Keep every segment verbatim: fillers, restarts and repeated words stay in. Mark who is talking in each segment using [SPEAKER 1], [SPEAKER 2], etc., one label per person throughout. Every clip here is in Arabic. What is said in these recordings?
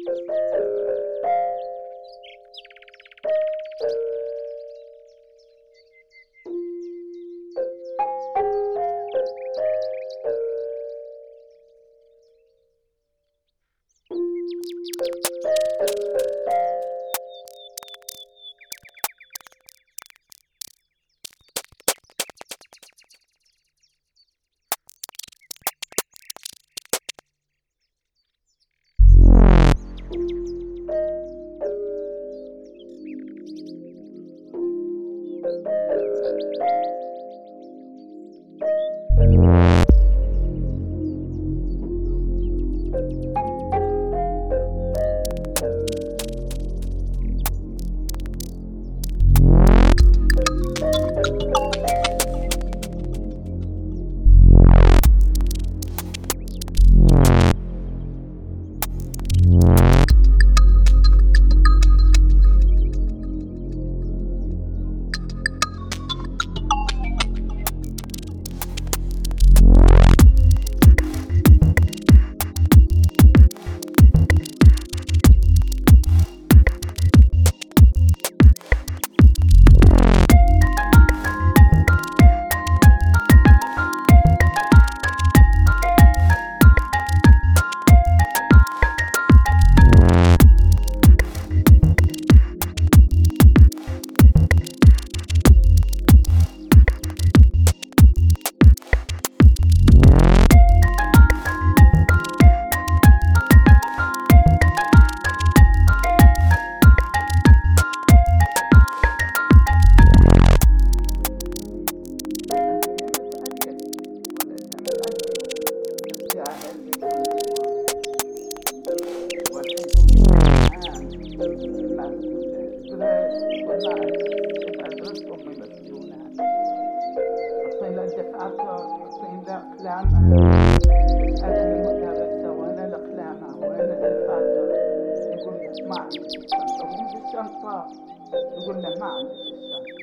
[SPEAKER 1] يقول له ما عندي في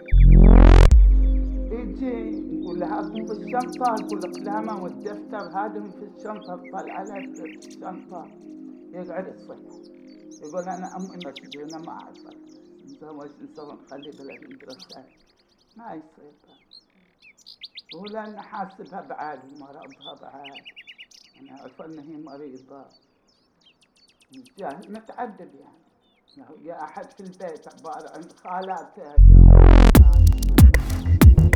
[SPEAKER 1] الشنطة. يجي نقول له هاتهم في الشنطة، يقول القلامة والدفتر هادهم في الشنطة، طلع له في الشنطة يقعد يصيح. يقول أنا أمي مسجونة ما أعرف نسوي نسوي نخلي بلا المدرسة ما يصير. يقول أنا حاسبها بعالي مرضها بعالي، أنا أعرف أن هي مريضة جاهل متعدد يعني. يا أحد في البيت عبارة عن خالاتها